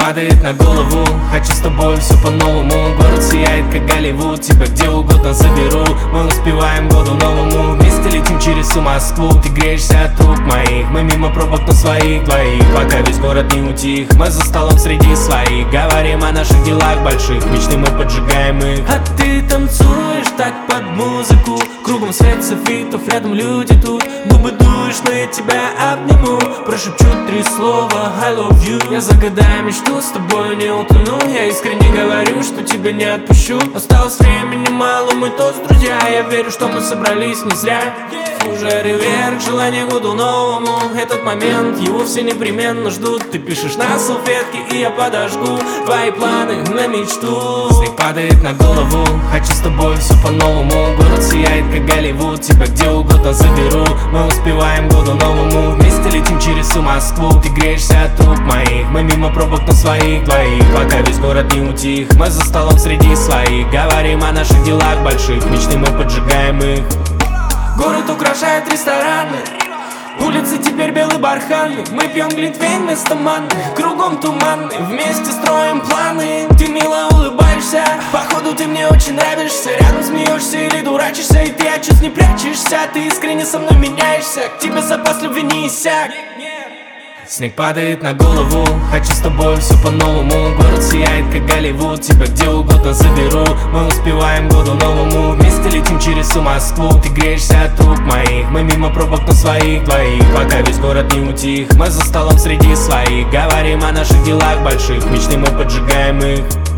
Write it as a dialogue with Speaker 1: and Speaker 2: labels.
Speaker 1: падает на голову, хочу с тобой все по-новому. Город сияет, как Голливуд, тебя где угодно заберу. Мы успеваем году новому, вместе летим через всю Москву. Ты греешься от рук моих, мы мимо пробок на своих двоих. Пока весь город не утих, мы за столом среди своих. Говорим о наших делах больших, мечты мы поджигаем их. А ты танцуешь так под музыку, кругом свет, софитов, рядом люди тут. Губы дуешь, но я тебя обниму, прошепчу 3 слова I love you. Я загадаю мечту, с тобой не утону. Я искренне говорю, что тебя не отпущу. Осталось времени мало, мы тоже друзья. Я верю, что мы собрались не зря. Фужере вверх, желание году новому. Этот момент, его все непременно ждут. Ты пишешь на салфетке, и я подожгу твои планы на мечту. Снег падает на голову, хочу с тобой все по-новому. Город сияет, как Голливуд, тебя где угодно заберу. Мы успеваем году новому, вместе летим через всю Москву. Ты греешься от рук моих, мы мимо пробок на своих двоих. Пока весь город не утих, мы за столом среди своих. Говорим о наших делах больших, мечты мы поджигаем их. Город украшает рестораны, улицы теперь белые барханы. Мы пьем глинтвейн вместо манны, кругом туманы, вместе строим планы. Ты мило улыбаешься, походу ты мне очень нравишься. Рядом смеешься или дурачишься, и ты от чувств не прячешься. Ты искренне со мной меняешься, к тебе запас любви не иссяк. Снег падает на голову, хочу с тобой все по-новому. Город сияет, как Голливуд, тебя где угодно заберу. Мы успеваем году новому, вместе летим через всю Москву. Ты греешься от рук моих, мы мимо пробок на своих двоих. Пока весь город не утих, мы за столом среди своих. Говорим о наших делах больших, мечты мы поджигаем их.